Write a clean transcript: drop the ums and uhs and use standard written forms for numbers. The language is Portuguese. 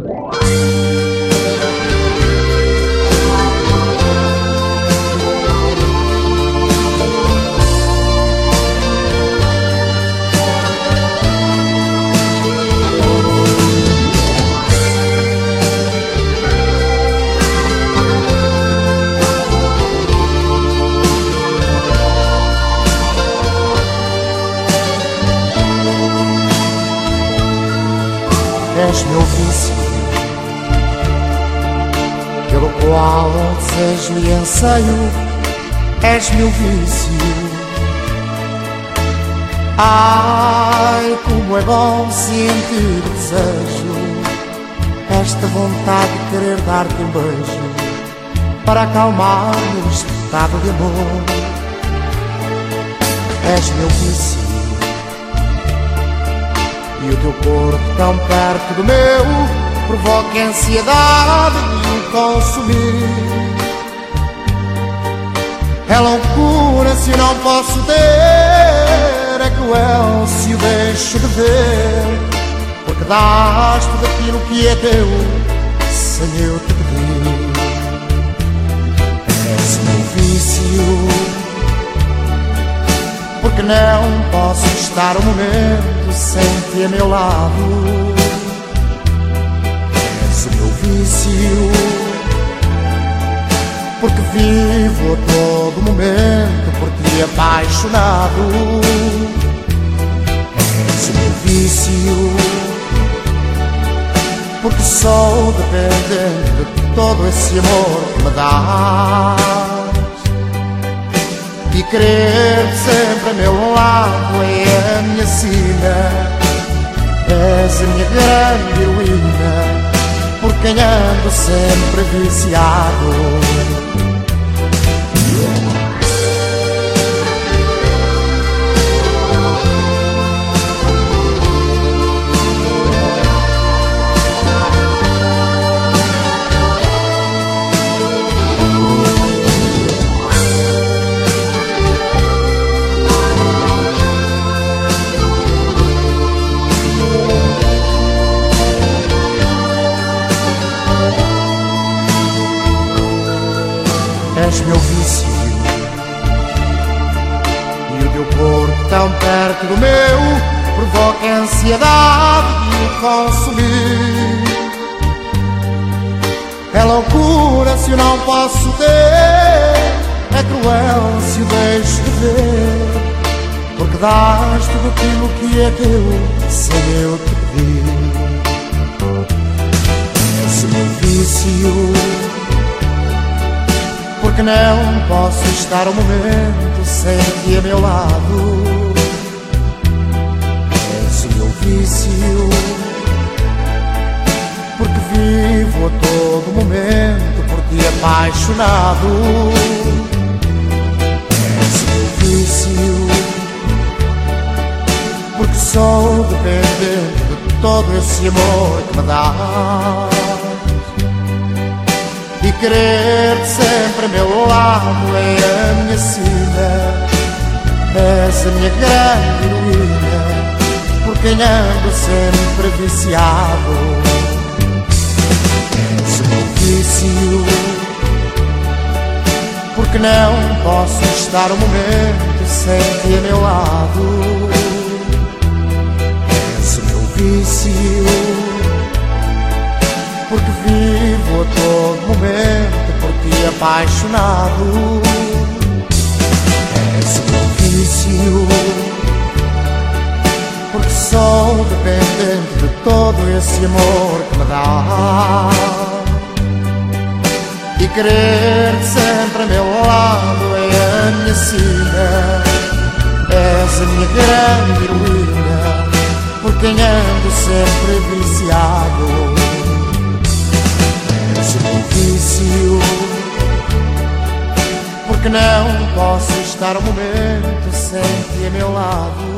És meu vício, pelo qual desejo e anseio. És meu vício. Ai, como é bom sentir o desejo, esta vontade de querer dar-te um beijo, para acalmar meu estado de amor. És meu vício, e o teu corpo tão perto do meu provoca ansiedade de o consumir. É loucura se não posso ter, é cruel se o deixo de ver, porque dás tudo aquilo que é teu sem eu te pedir. És meu vício, porque não posso estar um momento sem ti a meu lado. És o meu vício, porque vivo a todo momento por ti apaixonado. És o meu vício, porque sou dependente de todo esse amor que me dás. E querer-te sempre a meu lado é a minha sina. És a minha grande heroína, por quem ando sempre viciado. És meu vício, e o teu corpo tão perto do meu provoca ansiedade de o consumir. É loucura se eu não posso ter, é cruel se o deixo de ver, porque dás tudo aquilo que é teu sem eu te pedir. És meu vício, porque não posso estar um momento sem ti a meu lado. És o meu vício, porque vivo a todo momento por ti apaixonado. És o meu vício, porque sou dependente de todo esse amor que me dás. E querer-te sempre a meu lado é a minha sina. És a minha grande heroína, por quem ando sempre viciado. És o meu vício, porque não posso estar um momento sem ti a meu lado. És o meu vício, porque vivo a todo momento por ti apaixonado. És o meu vício, porque sou dependente de todo esse amor que me dá. E querer-te sempre a meu lado é a minha sina. És a minha grande heroína, por quem ando sempre viciado. És o meu vício, porque não posso estar um momento sem ti a meu lado.